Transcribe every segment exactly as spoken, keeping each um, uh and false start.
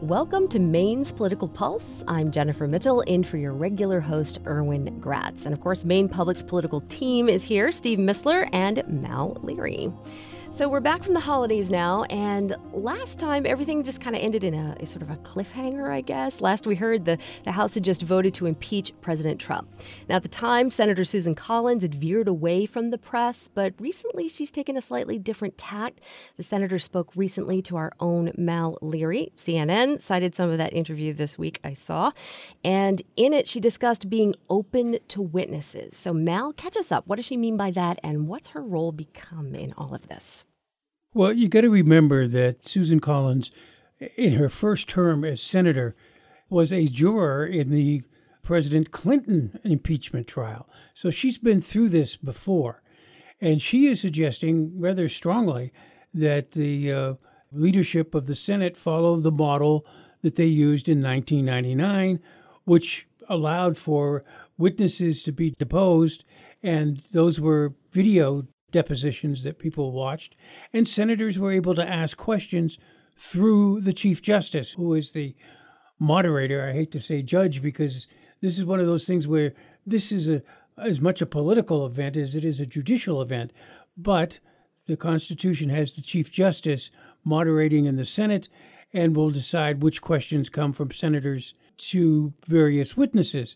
Welcome to Maine's Political Pulse. I'm Jennifer Mitchell, in for your regular host, Erwin Gratz. And of course, Maine Public's political team is here, Steve Mistler and Mal Leary. So we're back from the holidays now, and last time everything just kind of ended in a, a sort of a cliffhanger, I guess. Last we heard, the, the House had just voted to impeach President Trump. Now, at the time, Senator Susan Collins had veered away from the press, but recently she's taken a slightly different tact. The senator spoke recently to our own Mal Leary. C N N cited some of that interview this week, I saw, and in it she discussed being open to witnesses. So Mal, catch us up. What does she mean by that, and what's her role become in all of this? Well, you got to remember that Susan Collins, in her first term as senator, was a juror in the President Clinton impeachment trial. So she's been through this before. And she is suggesting rather strongly that the uh, leadership of the Senate follow the model that they used in nineteen ninety-nine, which allowed for witnesses to be deposed, and those were video depositions that people watched, and senators were able to ask questions through the Chief Justice, who is the moderator. I hate to say judge, because this is one of those things where this is a, as much a political event as it is a judicial event. But the Constitution has the Chief Justice moderating in the Senate and will decide which questions come from senators to various witnesses.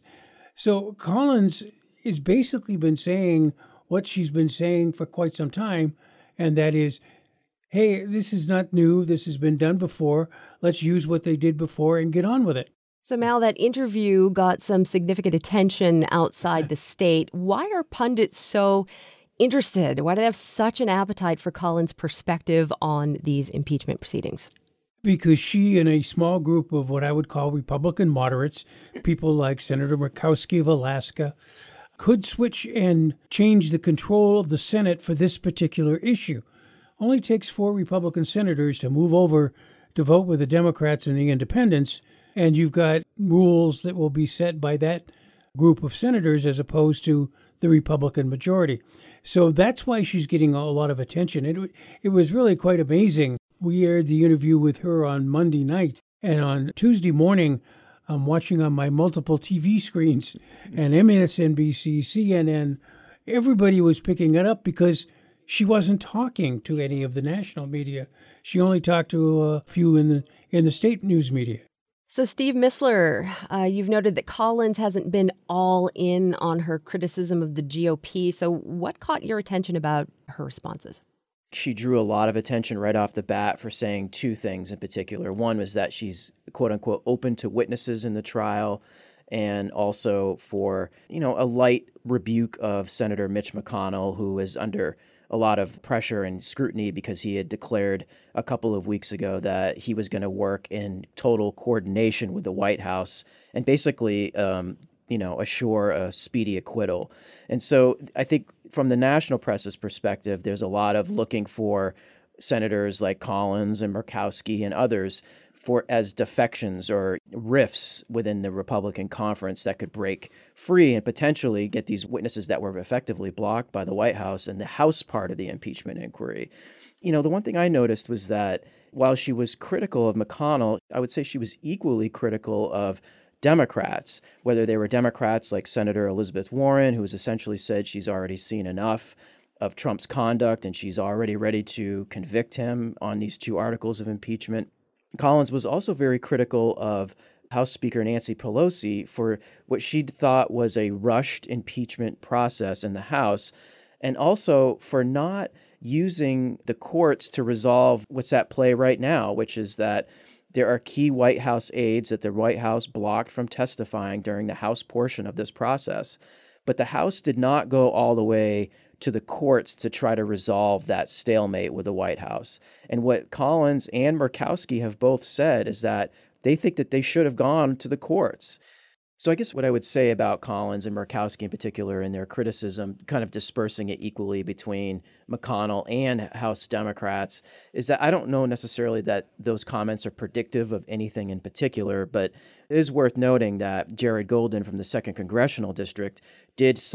So Collins has basically been saying what she's been saying for quite some time, and that is, hey, this is not new. This has been done before. Let's use what they did before and get on with it. So, Mal, that interview got some significant attention outside the state. Why are pundits so interested? Why do they have such an appetite for Collins' perspective on these impeachment proceedings? Because she and a small group of what I would call Republican moderates, people like Senator Murkowski of Alaska, could switch and change the control of the Senate for this particular issue. Only takes four Republican senators to move over to vote with the Democrats and the independents, and you've got rules that will be set by that group of senators as opposed to the Republican majority. So that's why she's getting a lot of attention. It, it was really quite amazing. We aired the interview with her on Monday night, and on Tuesday morning, I'm watching on my multiple T V screens, and M S N B C, C N N, everybody was picking it up because she wasn't talking to any of the national media. She only talked to a few in the in the state news media. So, Steve Mistler, uh, you've noted that Collins hasn't been all in on her criticism of the G O P. So what caught your attention about her responses? She drew a lot of attention right off the bat for saying two things in particular. One was that she's, quote unquote, open to witnesses in the trial, and also for, you know, a light rebuke of Senator Mitch McConnell, who is under a lot of pressure and scrutiny because he had declared a couple of weeks ago that he was going to work in total coordination with the White House and basically, um, you know, assure a speedy acquittal. And so I think from the national press's perspective, there's a lot of looking for senators like Collins and Murkowski and others for as defections or rifts within the Republican conference that could break free and potentially get these witnesses that were effectively blocked by the White House and the House part of the impeachment inquiry. You know, the one thing I noticed was that while she was critical of McConnell, I would say she was equally critical of Democrats, whether they were Democrats like Senator Elizabeth Warren, who has essentially said she's already seen enough of Trump's conduct and she's already ready to convict him on these two articles of impeachment. Collins was also very critical of House Speaker Nancy Pelosi for what she thought was a rushed impeachment process in the House, and also for not using the courts to resolve what's at play right now, which is that there are key White House aides that the White House blocked from testifying during the House portion of this process. But the House did not go all the way to the courts to try to resolve that stalemate with the White House. And what Collins and Murkowski have both said is that they think that they should have gone to the courts. So I guess what I would say about Collins and Murkowski in particular and their criticism, kind of dispersing it equally between McConnell and House Democrats, is that I don't know necessarily that those comments are predictive of anything in particular, but it is worth noting that Jared Golden from the second Congressional District did cite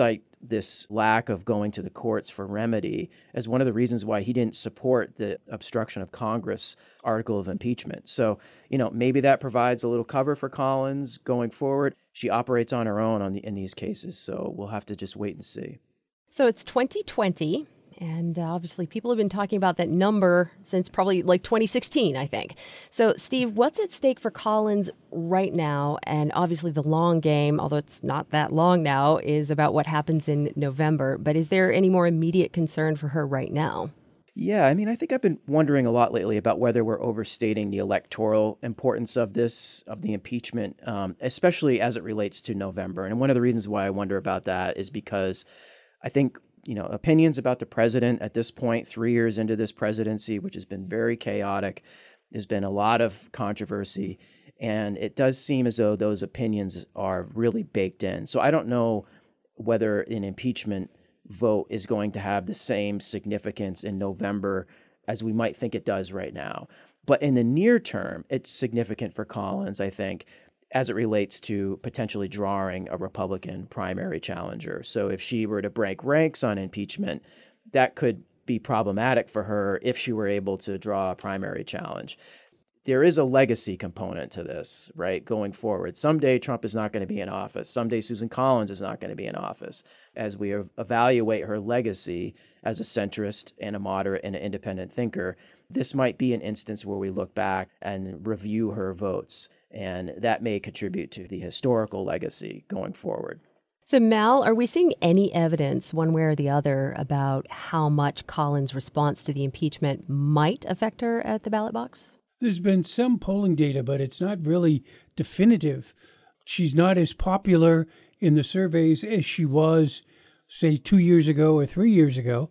this lack of going to the courts for remedy as one of the reasons why he didn't support the obstruction of Congress article of impeachment. So, you know, maybe that provides a little cover for Collins going forward. She operates on her own on the, in these cases, so we'll have to just wait and see. So it's twenty twenty. And uh, obviously, people have been talking about that number since probably like twenty sixteen, I think. So, Steve, what's at stake for Collins right now? And obviously, the long game, although it's not that long now, is about what happens in November. But is there any more immediate concern for her right now? Yeah, I mean, I think I've been wondering a lot lately about whether we're overstating the electoral importance of this, of the impeachment, um, especially as it relates to November. And one of the reasons why I wonder about that is because I think you know, opinions about the president at this point, three years into this presidency, which has been very chaotic. There's been a lot of controversy, and it does seem as though those opinions are really baked in. So I don't know whether an impeachment vote is going to have the same significance in November as we might think it does right now. But in the near term, it's significant for Collins, I think, as it relates to potentially drawing a Republican primary challenger. So if she were to break ranks on impeachment, that could be problematic for her if she were able to draw a primary challenge. There is a legacy component to this, right, going forward. Someday Trump is not going to be in office. Someday Susan Collins is not going to be in office. As we evaluate her legacy as a centrist and a moderate and an independent thinker, this might be an instance where we look back and review her votes. And that may contribute to the historical legacy going forward. So, Mal, are we seeing any evidence one way or the other about how much Collins' response to the impeachment might affect her at the ballot box? There's been some polling data, but it's not really definitive. She's not as popular in the surveys as she was, say, two years ago or three years ago.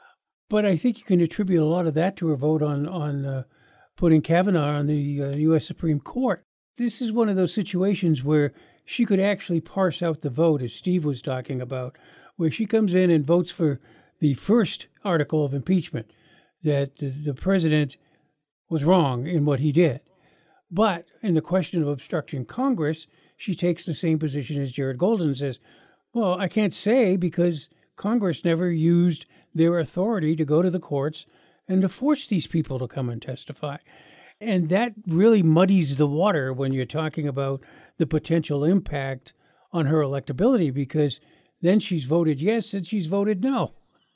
But I think you can attribute a lot of that to her vote on, on uh, putting Kavanaugh on the uh, U S Supreme Court. This is one of those situations where she could actually parse out the vote, as Steve was talking about, where she comes in and votes for the first article of impeachment, that the, the president was wrong in what he did. But in the question of obstructing Congress, she takes the same position as Jared Golden and says, well, I can't say because Congress never used their authority to go to the courts and to force these people to come and testify. And that really muddies the water when you're talking about the potential impact on her electability, because then she's voted yes and she's voted no,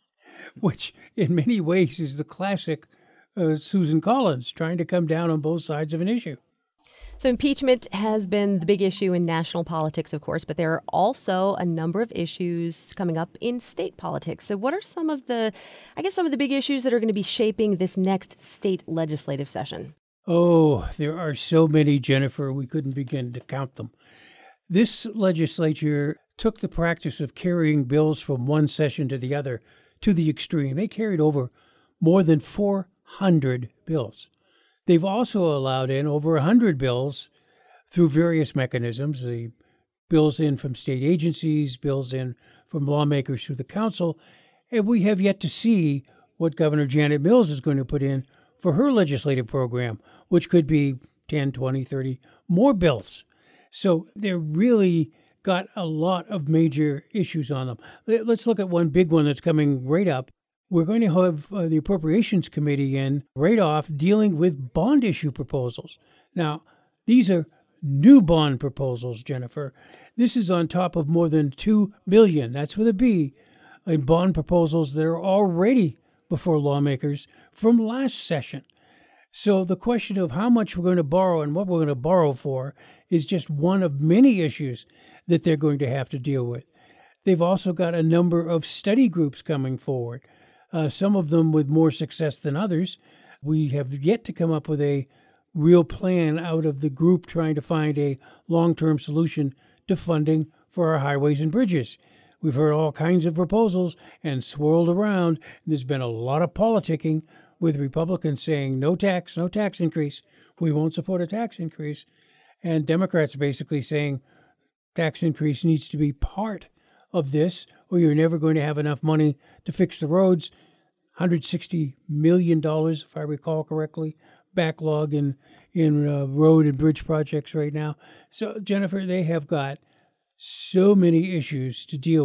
which in many ways is the classic uh, Susan Collins trying to come down on both sides of an issue. So impeachment has been the big issue in national politics, of course, but there are also a number of issues coming up in state politics. So what are some of the, I guess, some of the big issues that are going to be shaping this next state legislative session? Oh, there are so many, Jennifer, we couldn't begin to count them. This legislature took the practice of carrying bills from one session to the other to the extreme. They carried over more than four hundred bills. They've also allowed in over one hundred bills through various mechanisms, the bills in from state agencies, bills in from lawmakers through the council, and we have yet to see what Governor Janet Mills is going to put in for her legislative program, which could be ten, twenty, thirty more bills. So they're really got a lot of major issues on them. Let's look at one big one that's coming right up. We're going to have uh, the Appropriations Committee in right off dealing with bond issue proposals. Now, these are new bond proposals, Jennifer. This is on top of more than two billion dollars, that's with a B, in bond proposals that are already before lawmakers from last session. So the question of how much we're going to borrow and what we're going to borrow for is just one of many issues that they're going to have to deal with. They've also got a number of study groups coming forward, uh, some of them with more success than others. We have yet to come up with a real plan out of the group trying to find a long-term solution to funding for our highways and bridges. We've heard all kinds of proposals and swirled around. There's been a lot of politicking with Republicans saying no tax, no tax increase. We won't support a tax increase. And Democrats basically saying tax increase needs to be part of this, or you're never going to have enough money to fix the roads. one hundred sixty million dollars, if I recall correctly, backlog in, in uh, road and bridge projects right now. So, Jennifer, they have got so many issues to deal with.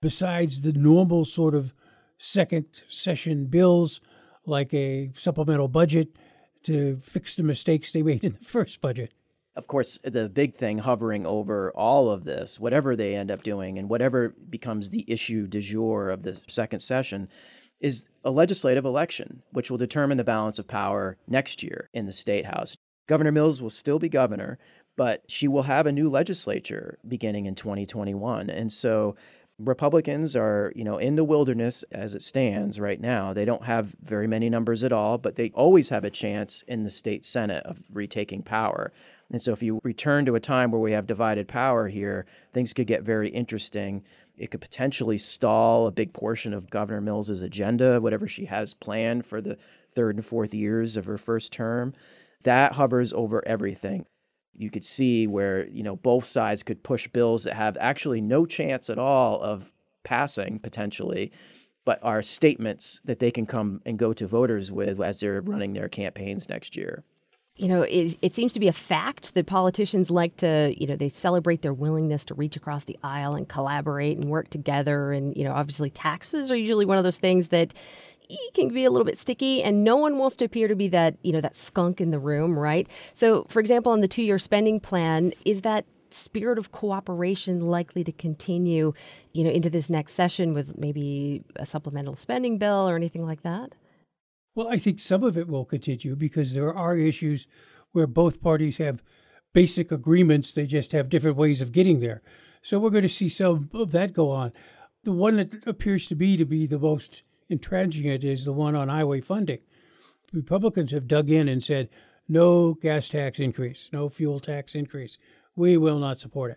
besides the normal sort of second session bills, like a supplemental budget to fix the mistakes they made in the first budget? Of course, the big thing hovering over all of this, whatever they end up doing and whatever becomes the issue du jour of the second session, is a legislative election, which will determine the balance of power next year in the State House. Governor Mills will still be governor, but she will have a new legislature beginning in twenty twenty-one. And so Republicans are, you know, in the wilderness as it stands right now. They don't have very many numbers at all, but they always have a chance in the state Senate of retaking power. And so if you return to a time where we have divided power here, things could get very interesting. It could potentially stall a big portion of Governor Mills's agenda, whatever she has planned for the third and fourth years of her first term. That hovers over everything. You could see where, you know, both sides could push bills that have actually no chance at all of passing potentially, but are statements that they can come and go to voters with as they're running their campaigns next year. You know, it, it seems to be a fact that politicians like to, you know, they celebrate their willingness to reach across the aisle and collaborate and work together. And, you know, obviously taxes are usually one of those things that can be a little bit sticky, and no one wants to appear to be that, you know, that skunk in the room, right? So, for example, on the two-year spending plan, is that spirit of cooperation likely to continue, you know, into this next session with maybe a supplemental spending bill or anything like that? Well, I think some of it will continue because there are issues where both parties have basic agreements. They just have different ways of getting there. So we're going to see some of that go on. The one that appears to be to be the most intransigent is the one on highway funding. Republicans have dug in and said, no gas tax increase, no fuel tax increase. We will not support it.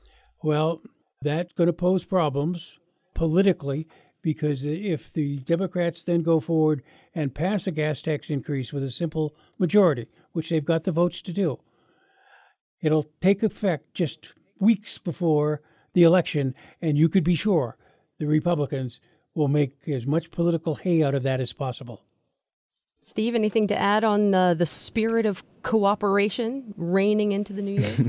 Well, that's going to pose problems politically because if the Democrats then go forward and pass a gas tax increase with a simple majority, which they've got the votes to do, it'll take effect just weeks before the election, and you could be sure the Republicans will make as much political hay out of that as possible. Steve, anything to add on uh, the spirit of cooperation reigning into the new year?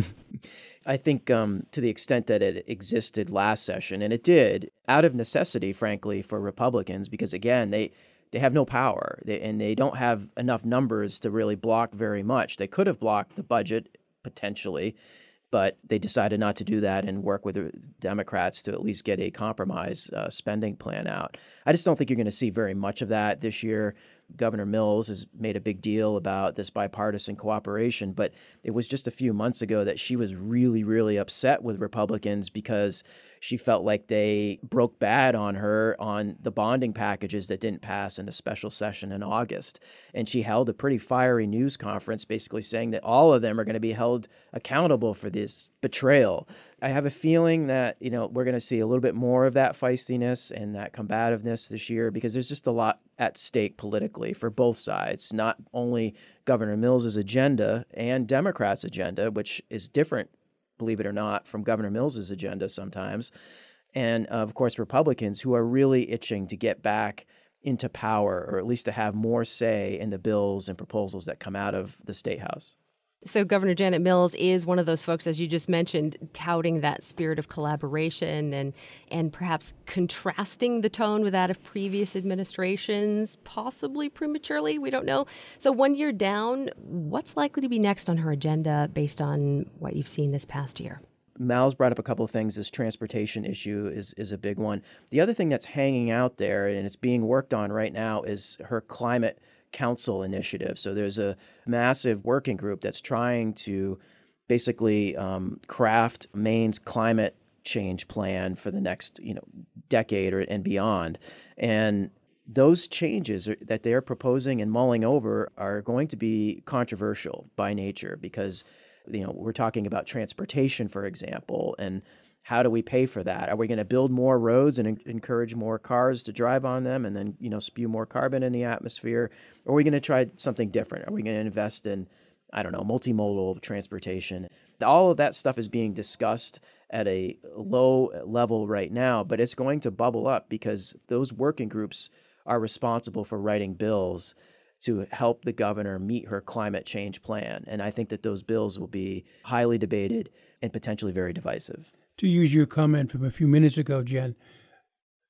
I think um, to the extent that it existed last session, and it did, out of necessity, frankly, for Republicans, because, again, they, they have no power, they, and they don't have enough numbers to really block very much. They could have blocked the budget, potentially, but they decided not to do that and work with the Democrats to at least get a compromise uh, spending plan out. I just don't think you're going to see very much of that this year. Governor Mills has made a big deal about this bipartisan cooperation, but it was just a few months ago that she was really, really upset with Republicans because she felt like they broke bad on her on the bonding packages that didn't pass in the special session in August. And she held a pretty fiery news conference basically saying that all of them are going to be held accountable for this betrayal. I have a feeling that, you know, we're going to see a little bit more of that feistiness and that combativeness this year because there's just a lot at stake politically for both sides, not only Governor Mills's agenda and Democrats' agenda, which is different, believe it or not, from Governor Mills's agenda sometimes, and of course Republicans who are really itching to get back into power or at least to have more say in the bills and proposals that come out of the State House. So Governor Janet Mills is one of those folks, as you just mentioned, touting that spirit of collaboration and and perhaps contrasting the tone with that of previous administrations, possibly prematurely. We don't know. So one year down, what's likely to be next on her agenda based on what you've seen this past year? Mal's brought up a couple of things. This transportation issue is is a big one. The other thing that's hanging out there, and it's being worked on right now, is her climate council initiative. So there's a massive working group that's trying to basically um, craft Maine's climate change plan for the next, you know, decade or and beyond. And those changes are, that they're proposing and mulling over are going to be controversial by nature because, you know, we're talking about transportation, for example, and how do we pay for that? Are we going to build more roads and en- encourage more cars to drive on them and then, you know, spew more carbon in the atmosphere? Or are we going to try something different? Are we going to invest in, I don't know, multimodal transportation? All of that stuff is being discussed at a low level right now, but it's going to bubble up because those working groups are responsible for writing bills to help the governor meet her climate change plan. And I think that those bills will be highly debated and potentially very divisive. To use your comment from a few minutes ago, Jen,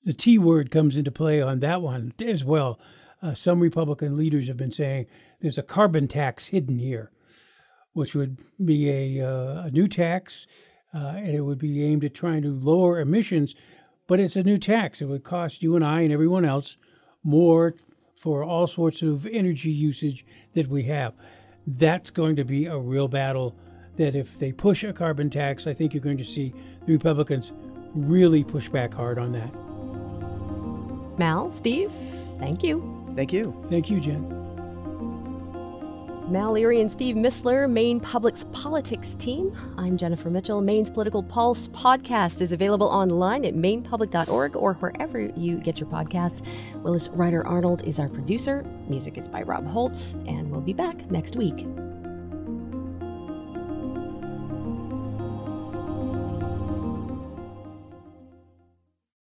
the T word comes into play on that one as well. Uh, some Republican leaders have been saying there's a carbon tax hidden here, which would be a, uh, a new tax, uh, and it would be aimed at trying to lower emissions, but it's a new tax. It would cost you and I and everyone else more for all sorts of energy usage that we have. That's going to be a real battle that if they push a carbon tax, I think you're going to see the Republicans really push back hard on that. Mal, Steve, thank you. Thank you. Thank you, Jen. Mal Leary and Steve Mistler, Maine Public's politics team. I'm Jennifer Mitchell. Maine's Political Pulse podcast is available online at maine public dot org or wherever you get your podcasts. Willis Ryder Arnold is our producer. Music is by Rob Holtz, and we'll be back next week.